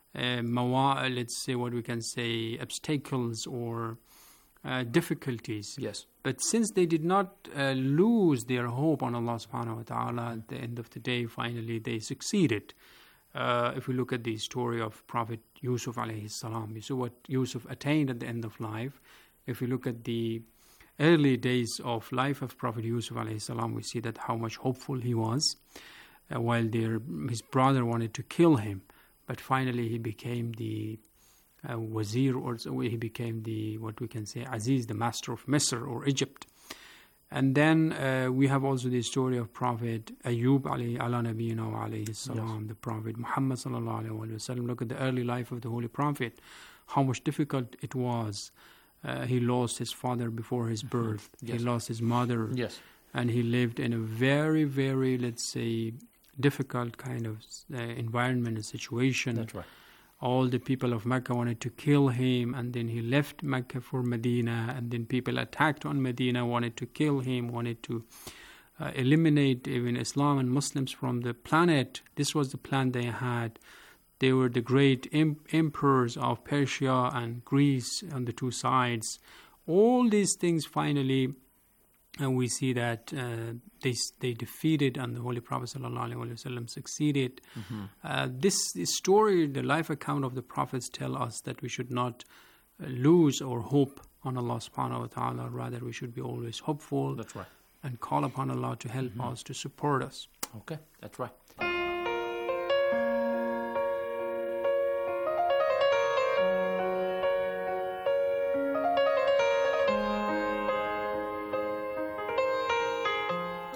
let's say what we can say, obstacles or difficulties. Yes. But since they did not lose their hope on Allah subhanahu wa ta'ala, at the end of the day, finally they succeeded. If we look at the story of Prophet Yusuf alayhi salam, you see what Yusuf attained at the end of life. If we look at the early days of life of Prophet Yusuf alayhi salam, we see that how much hopeful he was, while his brother wanted to kill him. But finally he became the wazir, or he became the, what we can say, Aziz, the master of Misr or Egypt. And then we have also the story of Prophet Ayub ala nabiyina wa alayhi salam, the Prophet Muhammad sallallahu alayhi wa sallam. Look at the early life of the Holy Prophet, how much difficult it was. He lost his father before his birth. Yes. He lost his mother. Yes. And he lived in a very, very, let's say, difficult kind of environment and situation. That's right. All the people of Mecca wanted to kill him, and then he left Mecca for Medina, and then people attacked on Medina, wanted to kill him, wanted to eliminate even Islam and Muslims from the planet. This was the plan they had. They were the great emperors of Persia and Greece on the two sides. All these things finally, and we see that they defeated, and the Holy Prophet ﷺ succeeded. Mm-hmm. This story, the life account of the prophets, tell us that we should not lose our hope on Allah subhanahu wa ta'ala. Rather, we should be always hopeful. That's right. And call upon Allah to help us, to support us. Okay, that's right.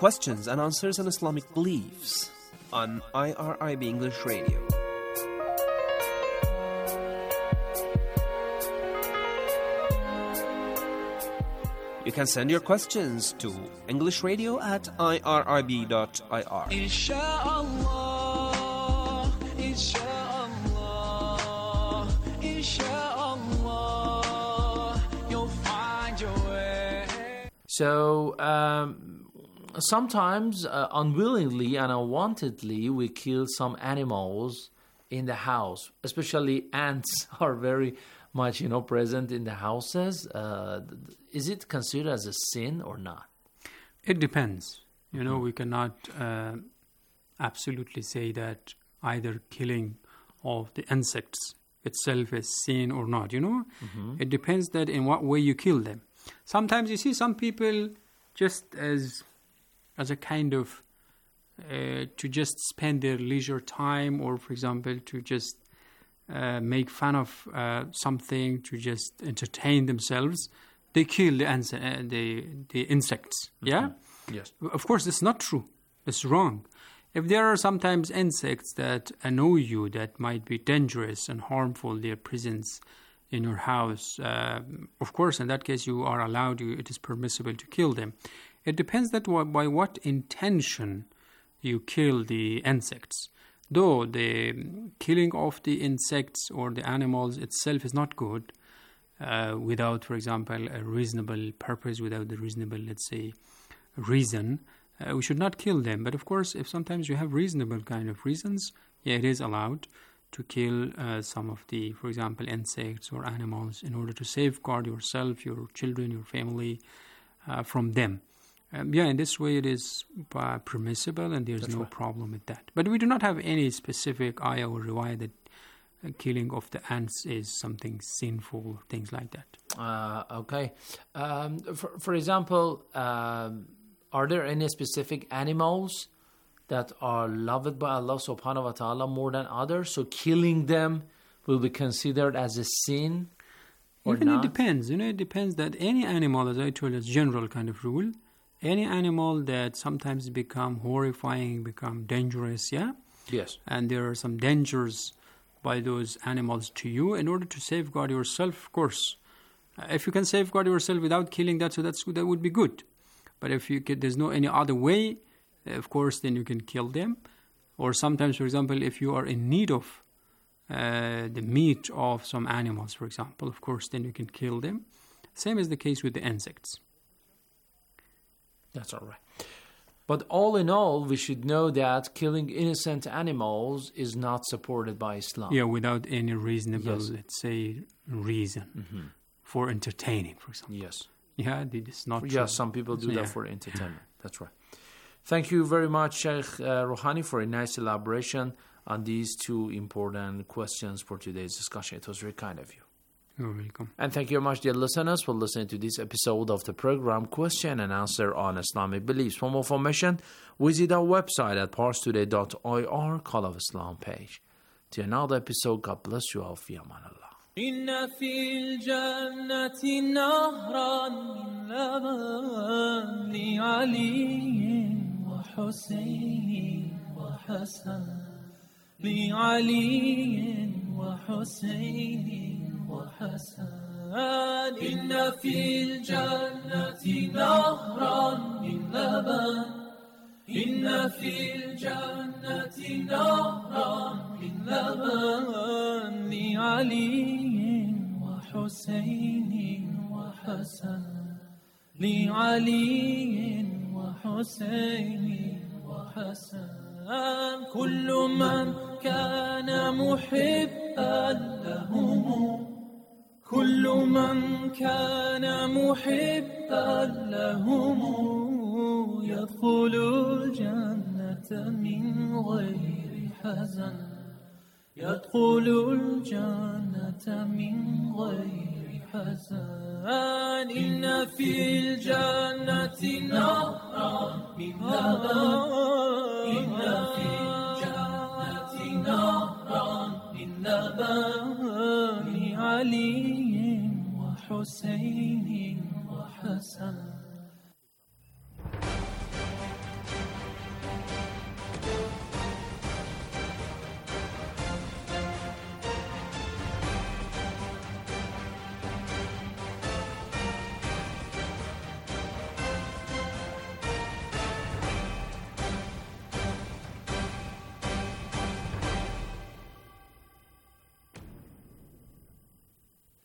Questions and Answers on Islamic Beliefs on IRIB English Radio. You can send your questions to englishradio@irib.ir. Inshallah, inshallah, inshallah, you'll find your way. So, sometimes unwillingly and unwantedly we kill some animals in the house. Especially ants are very much present in the houses. Is it considered as a sin or not? It depends. We cannot absolutely say that either killing of the insects itself is sin or not. It depends that in what way you kill them. Sometimes you see some people just as a kind of to just spend their leisure time, or for example to just make fun of something, to just entertain themselves, they kill the insects. Yeah? Yes. Of course, it's not true. It's wrong. If there are sometimes insects that annoy you, that might be dangerous and harmful, their presence in your house, of course, in that case, you are allowed, it is permissible to kill them. It depends that by what intention you kill the insects. Though the killing of the insects or the animals itself is not good, without, for example, a reasonable purpose, without the reasonable, let's say, reason, we should not kill them. But of course, if sometimes you have reasonable kind of reasons, it is allowed to kill some of the, for example, insects or animals in order to safeguard yourself, your children, your family from them. In this way it is permissible, and there's no problem with that. But we do not have any specific ayah or riwayah that killing of the ants is something sinful, things like that. Okay. For example, are there any specific animals that are loved by Allah subhanahu wa ta'ala more than others? So killing them will be considered as a sin or Even not? It depends. It depends that any animal, as I told you, as general kind of rule, any animal that sometimes become horrifying, become dangerous, Yes. and there are some dangers by those animals to you, in order to safeguard yourself, of course. If you can safeguard yourself without killing that, so that would be good. But if there's no any other way, of course, then you can kill them. Or sometimes, for example, if you are in need of the meat of some animals, for example, of course, then you can kill them. Same is the case with the insects. That's all right. But all in all, we should know that killing innocent animals is not supported by Islam. Yeah, without any reasonable, let's say, reason for entertaining, for example. Yes. Yeah, it's not true. Yeah, some people do that for entertainment. That's right. Thank you very much, Sheikh Rouhani, for a nice elaboration on these two important questions for today's discussion. It was very kind of you. You're welcome. And thank you very much, dear listeners, for listening to this episode of the program Question and Answer on Islamic Beliefs. For more information, visit our website at parstoday.ir, Call of Islam page. To another episode, God bless you all. Fi aman Allah. إن في الجنة نهرا من لبن لعلي وحسين وحسن لعلي وحسين وحسن إن في الجنة نهرا من لبن إن في الجنة نهرا من لبن لعلي وحسين وحسن لعلي وحسين وحسن كل من كان محبا لهم كل من كان محبا لهم يدخل الجنة من غير حزن يدخل الجنة من غير حزن إن في الجنة نهرا من لبن إن في الجنة نهرا من لبن لعلي وحسين وحسن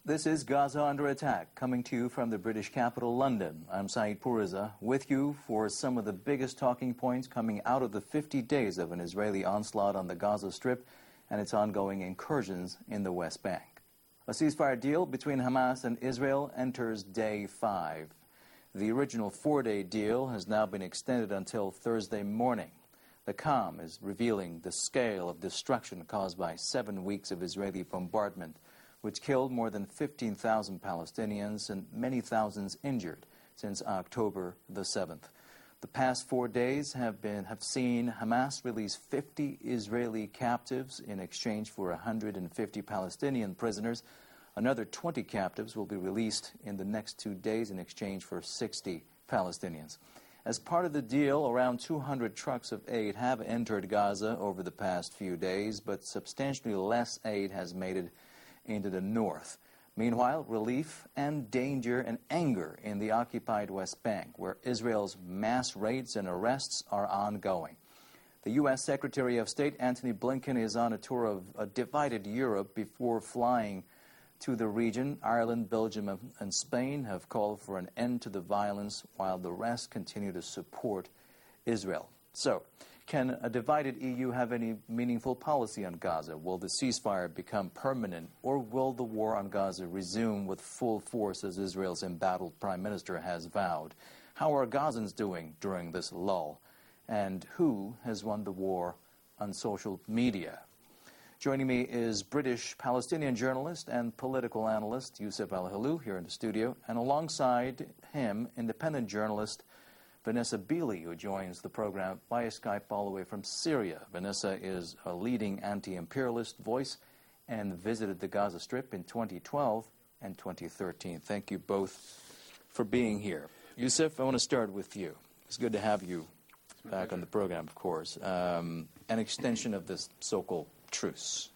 This is Gaza Under Attack, coming to you from the British capital, London. I'm Saeed Pourreza, with you for some of the biggest talking points coming out of the 50 days of an Israeli onslaught on the Gaza Strip and its ongoing incursions in the West Bank. A ceasefire deal between Hamas and Israel enters day 5. The original 4-day deal has now been extended until Thursday morning. The calm is revealing the scale of destruction caused by 7 weeks of Israeli bombardment, which killed more than 15,000 Palestinians and many thousands injured since October the 7th. The past 4 days have seen Hamas release 50 Israeli captives in exchange for 150 Palestinian prisoners. Another 20 captives will be released in the next 2 days in exchange for 60 Palestinians. As part of the deal, around 200 trucks of aid have entered Gaza over the past few days, but substantially less aid has made it into the north. Meanwhile, relief and danger and anger in the occupied West Bank, where Israel's mass raids and arrests are ongoing. The U.S. Secretary of State Antony Blinken is on a tour of a divided Europe before flying to the region. Ireland, Belgium, and Spain have called for an end to the violence, while the rest continue to support Israel. So, can a divided EU have any meaningful policy on Gaza? Will the ceasefire become permanent, or will the war on Gaza resume with full force as Israel's embattled prime minister has vowed? How are Gazans doing during this lull? And who has won the war on social media? Joining me is British Palestinian journalist and political analyst Yousef Al-Helou here in the studio, and alongside him, independent journalist Vanessa Beeley, who joins the program via Skype all the way from Syria. Vanessa is a leading anti-imperialist voice and visited the Gaza Strip in 2012 and 2013. Thank you both for being here. Yousef, I want to start with you. It's good to have you back on the program, of course. An extension of this so-called truce,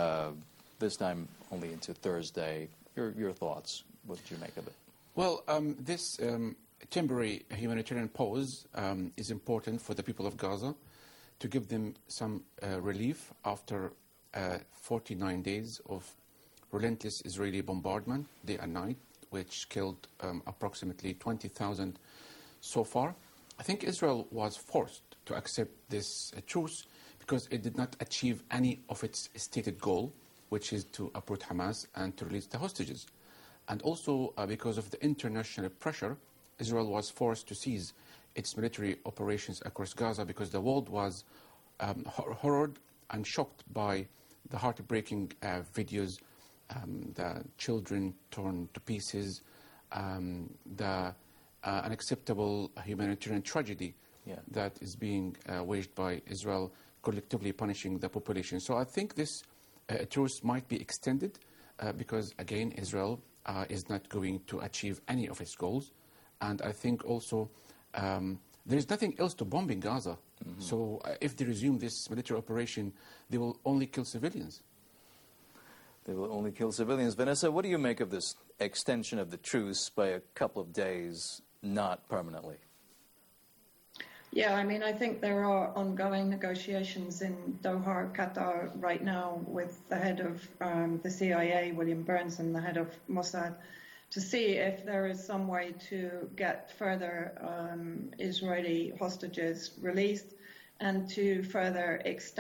this time only into Thursday. Your thoughts, what did you make of it? Well, this temporary humanitarian pause is important for the people of Gaza to give them some relief after 49 days of relentless Israeli bombardment, day and night, which killed approximately 20,000 so far. I think Israel was forced to accept this truce because it did not achieve any of its stated goal, which is to uproot Hamas and to release the hostages. And also because of the international pressure, Israel was forced to cease its military operations across Gaza because the world was horrored and shocked by the heartbreaking videos, the children torn to pieces, the unacceptable humanitarian tragedy that is being waged by Israel, collectively punishing the population. So I think this truce might be extended because, again, Israel is not going to achieve any of its goals. And I think also there is nothing else to bomb in Gaza. Mm-hmm. So if they resume this military operation, they will only kill civilians. They will only kill civilians. Vanessa, what do you make of this extension of the truce by a couple of days, not permanently? Yeah, I mean, I think there are ongoing negotiations in Doha, Qatar right now with the head of the CIA, William Burns, and the head of Mossad, to see if there is some way to get further Israeli hostages released and to further extend